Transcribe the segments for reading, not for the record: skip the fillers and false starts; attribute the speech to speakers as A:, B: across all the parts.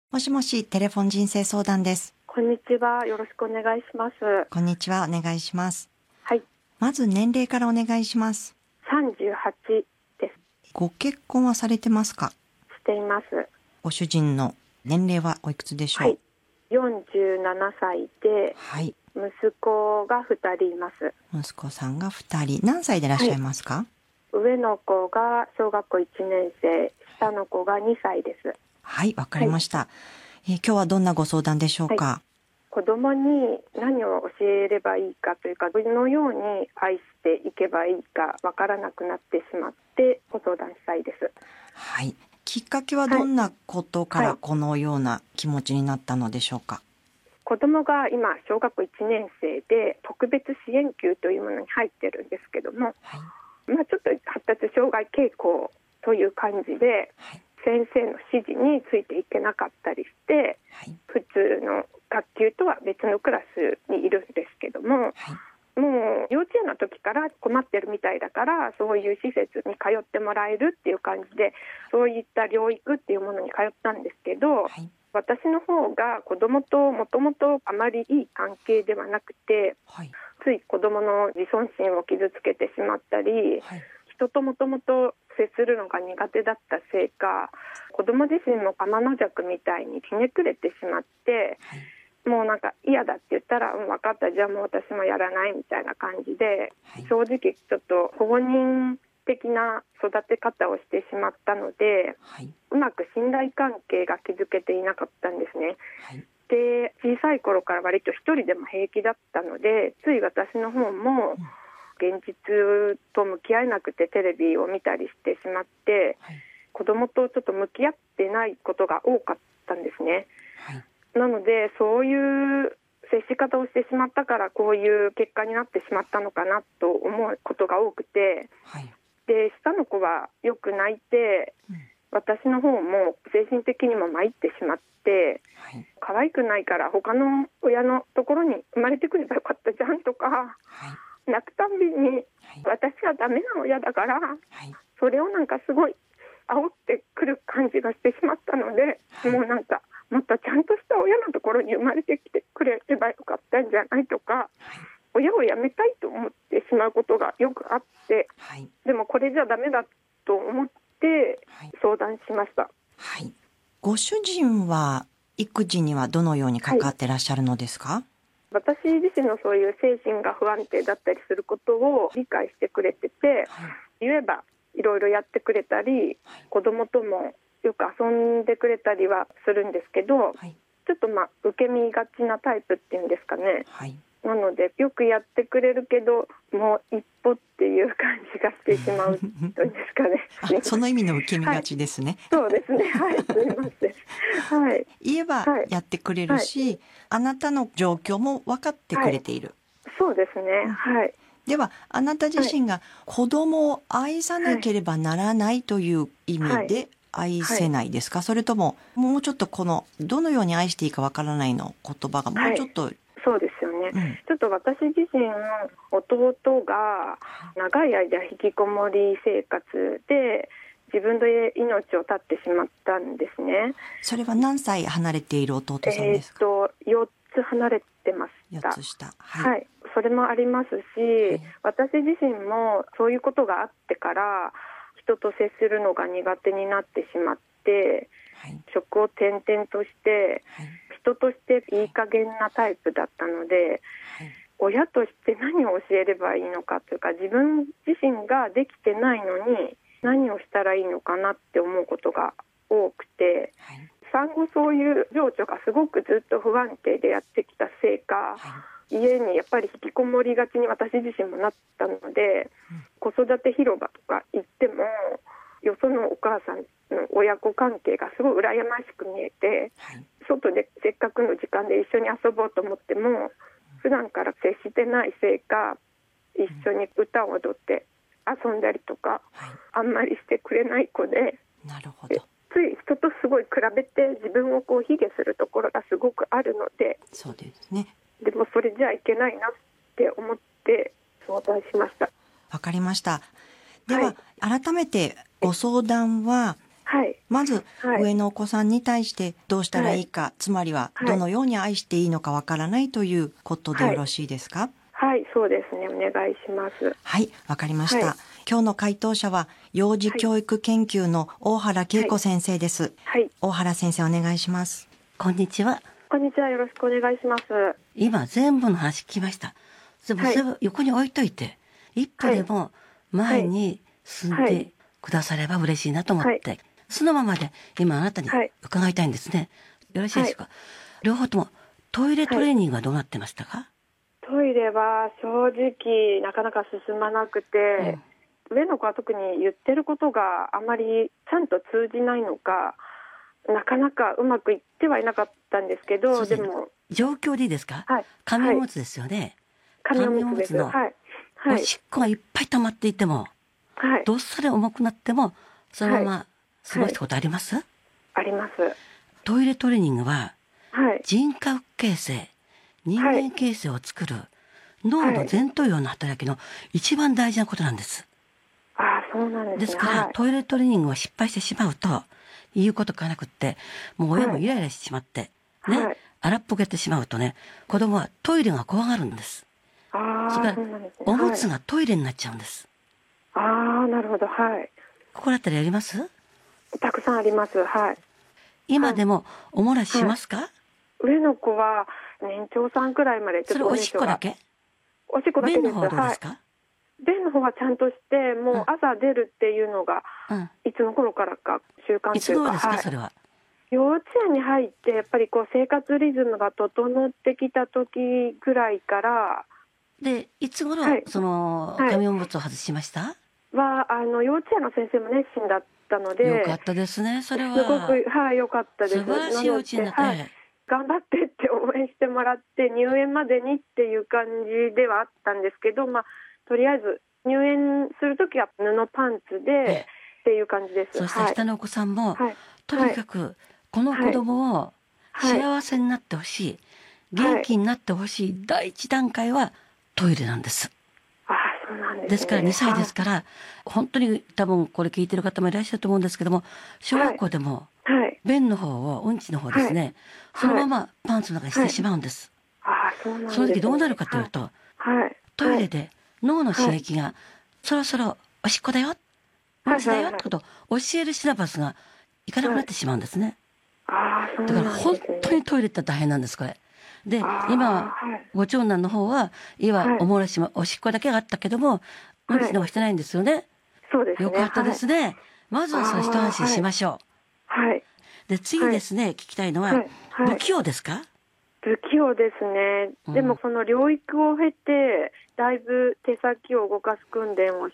A: もしもし、テレフォン人生相談です。
B: こんにちは。よろしくお願いします。
A: こんにちは。お願いします。
B: はい。
A: まず年齢からお願いします。
B: 38です。
A: ご結婚はされてますか？
B: しています。
A: ご主人の年齢はおいくつでしょう？
B: はい。47歳で、
A: はい。
B: 息子が2人います。
A: 息子さんが2人。何歳でいらっしゃいますか？
B: 上の子が小学校1年生、下の子が2歳です。
A: はい、わかりました。今日はどんなご相談でしょうか？
B: はい、子供に何を教えればいいかというか、どのように愛していけばいいかわからなくなってしまってご相談したいです。
A: はい。きっかけはどんなことからこのような気持ちになったのでしょうか？
B: 子供が今小学校1年生で特別支援級というものに入ってるんですけども、
A: はい。
B: ちょっと発達障害傾向という感じで、
A: はい。
B: 先生の指示についていけなかったりして、
A: はい。
B: 普通の学級とは別のクラスにいるんですけども、
A: はい。
B: もう幼稚園の時から困ってるみたいだから、そういう施設に通ってもらえるっていう感じで、そういった療育っていうものに通ったんですけど、
A: はい。
B: 私の方が子供ともともとあまりいい関係ではなくて、
A: はい。
B: つい子供の自尊心を傷つけてしまったり、
A: はい。
B: 人ともともと接するのが苦手だったせいか、子供自身も天の弱みたいにひねくれてしまって、
A: はい。
B: もうなんか嫌だって言ったら、分かった、じゃあもう私もやらないみたいな感じで、
A: はい。
B: 正直ちょっと保護人的な育て方をしてしまったので、
A: はい。
B: うまく信頼関係が築けていなかったんですね。
A: はい。
B: で、小さい頃から割と一人でも平気だったので、つい私の方も現実と向き合えなくてテレビを見たりしてしまって、
A: はい。
B: 子供とちょっと向き合ってないことが多かったんですね。
A: はい。
B: なので、そういう接し方をしてしまったから、こういう結果になってしまったのかなと思うことが多くて、
A: はい。
B: で、下の子はよく泣いて、私の方も精神的にも参ってしまって、
A: はい。
B: 可愛くないから他の親のところに生まれてくればよかったじゃんとか、
A: はい。
B: 泣くたんびに、
A: はい。
B: 私はダメな親だから、
A: はい。
B: それをなんかすごい煽ってくる感じがしてしまったので、
A: はい。
B: もうなんかもっとちゃんとした親のところに生まれてきてくれればよかったんじゃないとか、
A: はい。
B: 親を辞めたいと思ってしまうことがよくあって、
A: はい。
B: でもこれじゃダメだと思って相談しました。
A: はい。ご主人は育児にはどのように関わってらっしゃるのですか？
B: 私自身のそういう精神が不安定だったりすることを理解してくれてて、
A: はい。
B: 言えばいろいろやってくれたり、
A: はい。
B: 子供ともよく遊んでくれたりはするんですけど、
A: はい。
B: ちょっと受け身がちなタイプっていうんですかね。
A: はい。
B: なのでよくやってくれるけど、もう一歩っていう感じがしてしまうというんですかね。
A: その意味の受け身がちですね。
B: はい、そうですね。はい、すみません。はい。
A: 言えばやってくれるし、はい、あなたの状況も分かってくれている。
B: はい、そうですね。はい。
A: では、あなた自身が子供を愛さなければならないという意味で愛せないですか？はい、それとも、もうちょっとどのように愛していいかわからないの言葉がもうちょっと、
B: そうですよね。ちょっと私自身の弟が長い間引きこもり生活で自分で命を絶ってしまったんですね。
A: それは何歳離れている弟さんですか
B: ？4つ離れてました。
A: 4つ下。はい。
B: はい。それもありますし、私自身もそういうことがあってから人と接するのが苦手になってしまって、職を転々として、人としていい加減なタイプだったので、親として何を教えればいいのかというか、自分自身ができてないのに何をしたらいいのかなって思うことが多くて、産後そういう情緒がすごくずっと不安定でやってきたせいか、家にやっぱり引きこもりがちに私自身もなったので、子育て広場とか行ってもよそのお母さんの親子関係がすごい羨ましく見えて、外でせっかくの時間で一緒に遊ぼうと思っても普段から接してないせいか、一緒に歌を踊って遊んだりとか、あんまりしてくれない子で、
A: なるほど。
B: つい人とすごい比べて自分を卑下するところがすごくあるので、
A: そうですね。
B: でもそれじゃいけないなって思って相談しました。
A: わかりました。では、改めてご相談は、
B: はい。
A: まず、
B: はい
A: 上のお子さんに対してどうしたらいいか、つまりはどのように愛していいのかわからないということでよろしいですか？
B: はい、そうですね。お願いします。
A: はい、わかりました。
B: はい
A: 今日の回答者は、幼児教育研究の大原恵子先生です。
B: はい。
A: 大原先生、お願いします。
C: こんにちは。
B: こんにちは。よろしくお願いします。
C: 今全部の話聞きました。でもそれを横に置いといて、一歩でも前に進んでくだされば嬉しいなと思って、そのままで今あなたに伺いたいんですね。よろしいですか？両方ともトイレトレーニングはどうなってましたか？
B: トイレは正直なかなか進まなくて、上の子は特に言ってることがあまりちゃんと通じないのか、なかなかうまくいってはいなかったんですけど、でも
C: 状況でいいですか？紙おむつですよね。
B: 紙おむつです。
C: のおしっこがいっぱい溜まっていても、どっさり重くなってもそのまま過ごしたことあります？
B: あります。
C: トイレトレーニングは人格形成、人間形成を作る脳の前頭葉の働きの一番大事なことなんです。
B: ああ、そうなんですね。
C: ですから、トイレトレーニングを失敗してしまうと、言うことかなくって、もう親もイライラしてしまって、ね、荒っぽけてしまうとね、子供はトイレが怖がるんです。
B: ああ、
C: それから、おむつがトイレになっちゃうんです。
B: ああ、なるほど、はい。
C: 心当たりあります？
B: たくさんあります、はい。
C: 今でもおもらししますか？
B: 上の子は年長さんくらいまで
C: それおしっこだけ？
B: おしっこだけです。
C: 便の方はどうですか？
B: 便の方はちゃんとして、もう朝出るっていうのが、いつの頃からか習慣というか。
C: いつ頃ですか、それは？
B: 幼稚園に入って、やっぱりこう生活リズムが整ってきた時ぐらいから。
C: で、いつ頃、その、紙おむつを外しました？
B: 幼稚園の先生も熱心だったので。
C: よかったですね、それは。
B: すごく、良かったです。
C: 素晴らしい幼稚園だった。
B: 頑張ってって応援してもらって、入園までにっていう感じではあったんですけど、とりあえず入園するときは布パンツでっていう感じです。
C: そして下のお子さんも、とにかくこの子供を幸せになってほしい、元気になってほしい第一段階はトイレなんです。
B: そうなんですね。
C: ですから2歳ですから、本当に多分これ聞いてる方もいらっしゃると思うんですけども、小学校でも便の方をうんちの方ですね、そのままパンツの中にしてしまうんです。その時どうなるかというと、トイレで脳の刺激がそろそろおしっこだよ、うんちだよってことを教えるシナプスがいかなくなってしまうんですね。だから本当にトイレって大変なんです、これ。で、今はご長男の方は、おもらしもおしっこだけがあったけども、うんちの方してないんですよね。
B: そうですね。
C: よかったですね。まずはその一安心しましょう。で、次ですね、聞きたいのは、不器用ですか？
B: 不器用ですね。でもその療育を経て、だいぶ手先を動かす訓練をして、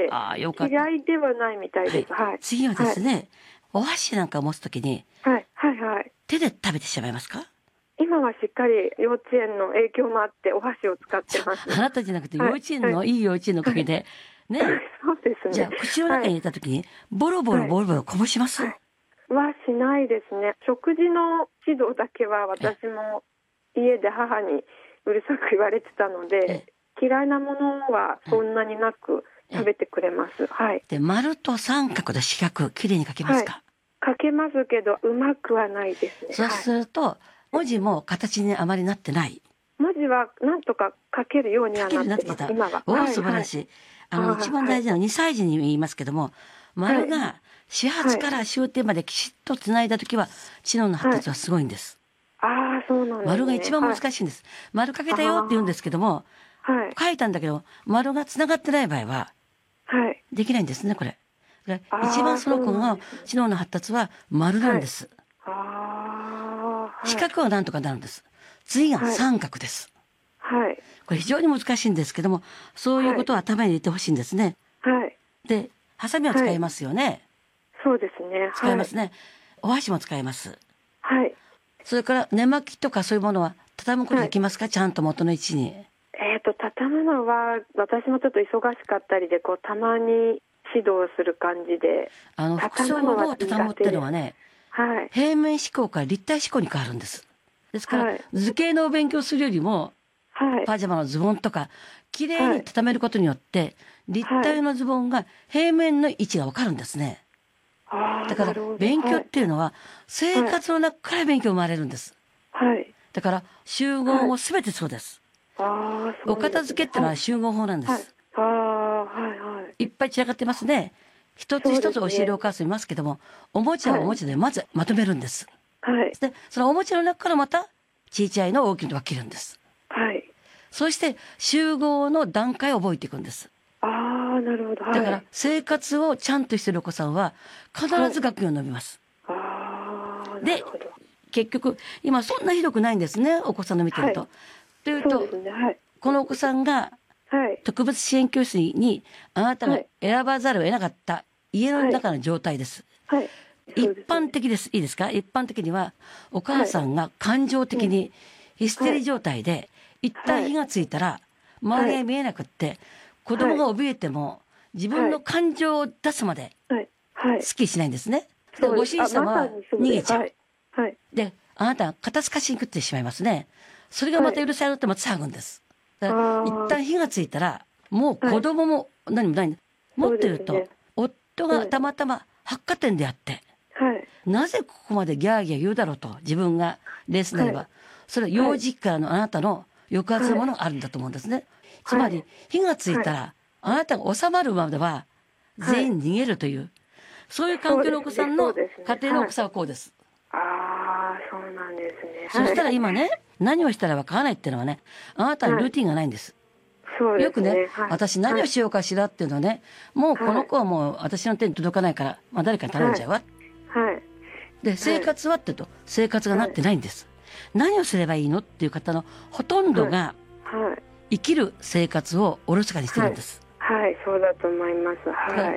B: 嫌いではないみたいです。
C: 次はですね、お箸なんかを持つときに、手で食べてしまいますか？
B: 今はしっかり幼稚園の影響もあってお箸を使ってます。
C: あなたじゃなくて幼稚園の、いい幼稚園のおかげで、ね。
B: そうですね。
C: じゃあ口の中に入れたときに、ボロボロこぼします？
B: はしないですね。食事の指導だけは私も家で母にうるさく言われてたので、嫌いなものはそんなになく食べてくれます。
C: で、丸と三角と四角、きれいに書けますか？
B: 書けますけど、うまくはないですね。
C: そうすると、文字も形にあまりなってない。
B: 文字はなんとか書けるようにはなってます。今は。
C: 素晴らしい。一番大事なのは2歳児に言いますけども、丸が始発から終点まできちっとつないだときは、知能の発達はすごいんです。
B: そうなんですね。
C: 丸が一番難しいんです。丸書けたよって言うんですけども、書いたんだけど、丸がつながってない場合は、できないんですね、これ。一番その子の知能の発達は丸なんです。四角はなんとかなるんです。次が三角です。これ非常に難しいんですけども、そういうことを頭に入れてほしいんですね。で、ハサミを使いますよね。
B: そうですね。
C: 使いますね。お箸も使います。それから寝巻きとかそういうものは畳むことできますか？ちゃんと元の位置に。
B: 畳むのは私もちょっと忙しかったりで、たまに指導する感じで。
C: 服装の方を畳むっていうのはね、平面思考から立体思考に変わるんです。ですから、図形のお勉強するよりも、パジャマのズボンとか、きれいに畳めることによって、立体のズボンが平面の位置がわかるんですね。 だから勉強っていうのは生活の中から勉強生まれるんです。
B: はい。
C: だから集合もすべてそうです。お片付けってのは集合法なんです。いっぱい散らかってますね。一つ一つ教えるお母さんいますけども、おもちゃはおもちゃでまずまとめるんです。で、そのおもちゃの中からまた小さいの大きいの分けるんです。そして集合の段階を覚えていくんです。
B: なるほど。
C: だから生活をちゃんとしてるお子さんは必ず学業を伸びます。で、結局今そんなひどくないんですね、お子さんの見てると。というと、このお子さんが特別支援教室にあなたが選ばざるを得なかった家の中の状態です。一般的です。いいですか？一般的にはお母さんが感情的にヒステリー状態で一旦火がついたら周りが見えなくって子供が怯えても自分の感情を出すまですっきりしないんですね。でご主人様は逃げちゃう。であなたが肩透かしに食ってしまいますね。それがまた許されるとまた騒ぐんです。だから一旦火がついたらもう子供も何もないんだ。持ってると夫がたまたま百貨店であって、なぜここまでギャーギャー言うだろうと自分がレースになれば、それは幼児期からのあなたの抑圧のものがあるんだと思うんですね。つまり火がついたらあなたが収まるまでは全員逃げるという、そういう環境のお子さんの家庭の大きさはこうです。
B: そうなんですね。
C: そしたら今ね、何をしたらわからないっていうのはね、あなたにルーティンがないんです。よくね、私何をしようかしらっていうのはね、もうこの子はもう私の手に届かないから、誰かに頼んじゃうわ。で、生活はって言うと、生活がなってないんです。何をすればいいのっていう方のほとんどが、生きる生活をおろそかにしてるんです。
B: そうだと思います。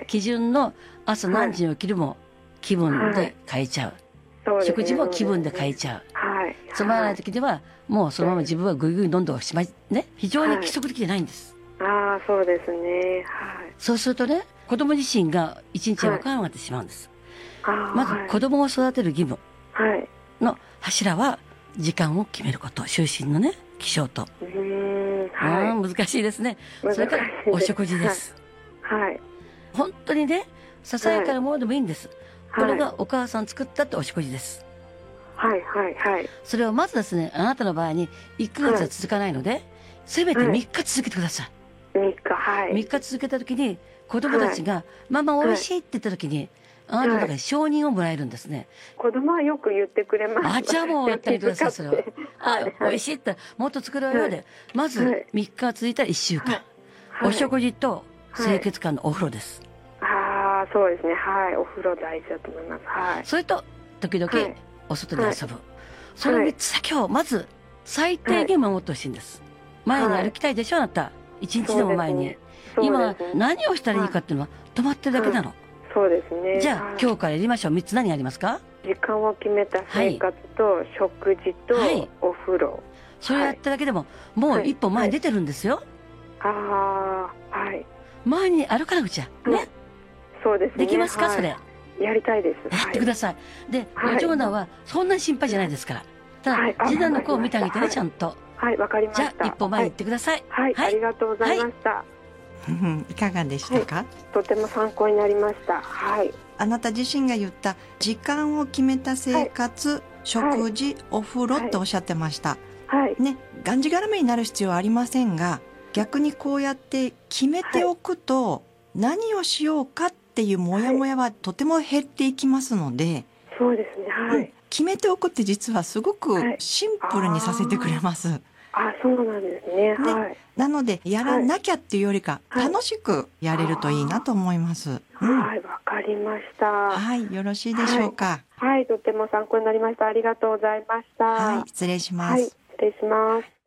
C: 基準の朝何時に起きるも気分で変えちゃう。食事も気分で変えちゃう。つまらない時ではもうそのまま自分はぐいぐいどんどんしまいね、非常に規則的でないんです。
B: そうですね。
C: そうするとね、子供自身が一日分からなくなってしまうんです。まず子供を育てる義務の柱は時間を決めること、就寝のね起床と。難しいですね。それからお食事です。本当にね、ささやかなものでもいいんです。これがお母さん作ったってお食事です。それをまずですね、あなたの場合に1ヶ月は続かないので、せめて3日続けてください。3日続けた時に子供たちがママ美味しいって言った時にあなたの中で承認をもらえるんですね。
B: 子供はよく言ってくれます。
C: じゃあもうやってみてください。それは美味しいってもっと作るわよで、まず3日続いたら1週間、お食事と清潔感のお風呂です。
B: そうですね。お風呂大事だと思います。
C: それと時々お外で遊ぶ、その3つだけをまず最低限守ってほしいんです。前に歩きたいでしょ、あなた。1日でも前に。今何をしたらいいかっていうのは止まってるだけなの。
B: そうですね。
C: じゃあ今日からやりましょう。3つ何ありますか？
B: 時間を決めた生活と食事とお風呂。
C: それやっただけでももう一歩前に出てるんですよ。前に歩かなくちゃね。
B: そうですね。
C: できますかそれ？
B: やりたいです。
C: やってください。で、ご長男はそんなに心配じゃないですから。ただ次男の子を見てあげてね、ちゃんと。
B: わかりました。
C: じゃあ一歩前に行ってください。
B: ありがとうございました。
A: いかがでしたか？
B: とても参考になりました。
A: あなた自身が言った時間を決めた生活、食事、お風呂っておっしゃってました。ね、がんじがらめになる必要はありませんが、逆にこうやって決めておくと、何をしようかっていうモヤモヤはとても減っていきますので、
B: そうですね。
A: 決めておくって実はすごくシンプルにさせてくれます。
B: そうなんですね。
A: なのでやらなきゃっていうよりか、楽しくやれるといいなと思います。わ
B: かりました。
A: よろしいでしょうか。
B: とても参考になりました。ありがとうございました。
A: 失礼します。
B: 失礼します。